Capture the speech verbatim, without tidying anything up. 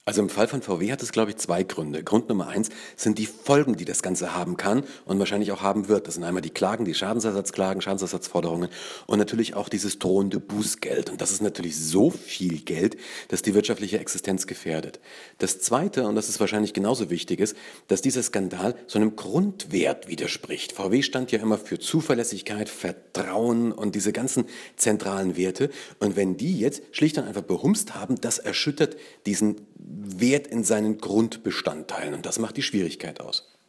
Also im Fall von V W hat es, glaube ich, zwei Gründe. Grund Nummer eins sind die Folgen, die das Ganze haben kann und wahrscheinlich auch haben wird. Das sind einmal die Klagen, die Schadensersatzklagen, Schadensersatzforderungen und natürlich auch dieses drohende Bußgeld. Und das ist natürlich so viel Geld, dass die wirtschaftliche Existenz gefährdet. Das Zweite, und das ist wahrscheinlich genauso wichtig, ist, dass dieser Skandal so einem Grundwert widerspricht. V W stand ja immer für Zuverlässigkeit, Vertrauen und diese ganzen zentralen Werte. Und wenn die jetzt schlicht und einfach behumst haben, das erschüttert diesen Wert in seinen Grundbestandteilen. Und das macht die Schwierigkeit aus.